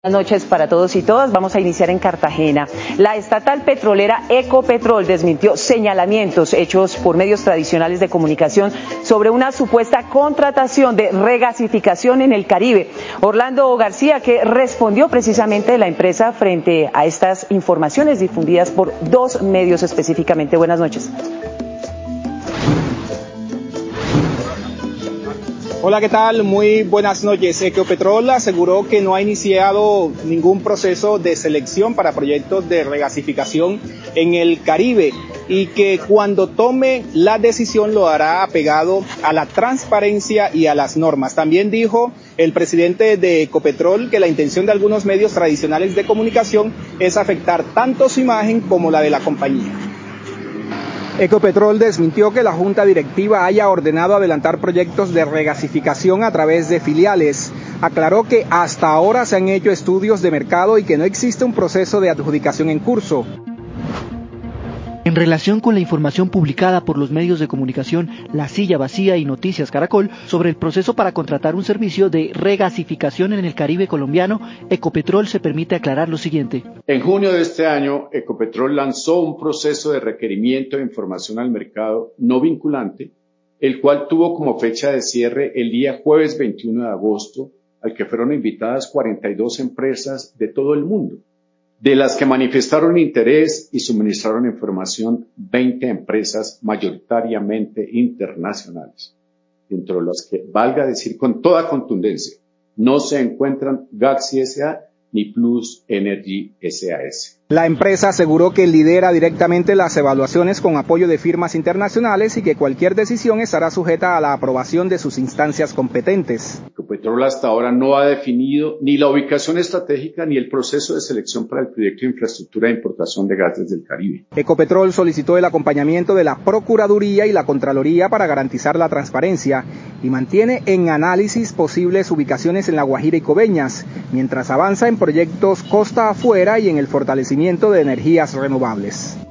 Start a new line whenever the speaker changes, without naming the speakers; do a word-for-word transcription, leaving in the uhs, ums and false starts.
Buenas noches para todos y todas. Vamos a iniciar en Cartagena. La estatal petrolera Ecopetrol desmintió señalamientos hechos por medios tradicionales de comunicación sobre una supuesta contratación de regasificación en el Caribe. Orlando García, que respondió precisamente de la empresa frente a estas informaciones difundidas por dos medios específicamente. Buenas noches.
Hola, ¿qué tal? Muy buenas noches. Ecopetrol aseguró que no ha iniciado ningún proceso de selección para proyectos de regasificación en el Caribe y que cuando tome la decisión lo hará apegado a la transparencia y a las normas. También dijo el presidente de Ecopetrol que la intención de algunos medios tradicionales de comunicación es afectar tanto su imagen como la de la compañía. Ecopetrol desmintió que la junta directiva haya ordenado adelantar proyectos de regasificación a través de filiales. Aclaró que hasta ahora se han hecho estudios de mercado y que no existe un proceso de adjudicación en curso.
En relación con la información publicada por los medios de comunicación La Silla Vacía y Noticias Caracol sobre el proceso para contratar un servicio de regasificación en el Caribe colombiano, Ecopetrol se permite aclarar lo siguiente.
En junio de este año, Ecopetrol lanzó un proceso de requerimiento de información al mercado no vinculante, el cual tuvo como fecha de cierre el día jueves veintiuno de agosto, al que fueron invitadas cuarenta y dos empresas de todo el mundo, de las que manifestaron interés y suministraron información veinte empresas mayoritariamente internacionales, dentro de las que, valga decir con toda contundencia, no se encuentran Gaxi S A ni Plus Energy S A S.
La empresa aseguró que lidera directamente las evaluaciones con apoyo de firmas internacionales y que cualquier decisión estará sujeta a la aprobación de sus instancias competentes.
Ecopetrol hasta ahora no ha definido ni la ubicación estratégica ni el proceso de selección para el proyecto de infraestructura de importación de gas desde el Caribe.
Ecopetrol solicitó el acompañamiento de la Procuraduría y la Contraloría para garantizar la transparencia y mantiene en análisis posibles ubicaciones en La Guajira y Coveñas, mientras avanza en proyectos costa afuera y en el fortalecimiento de energías renovables.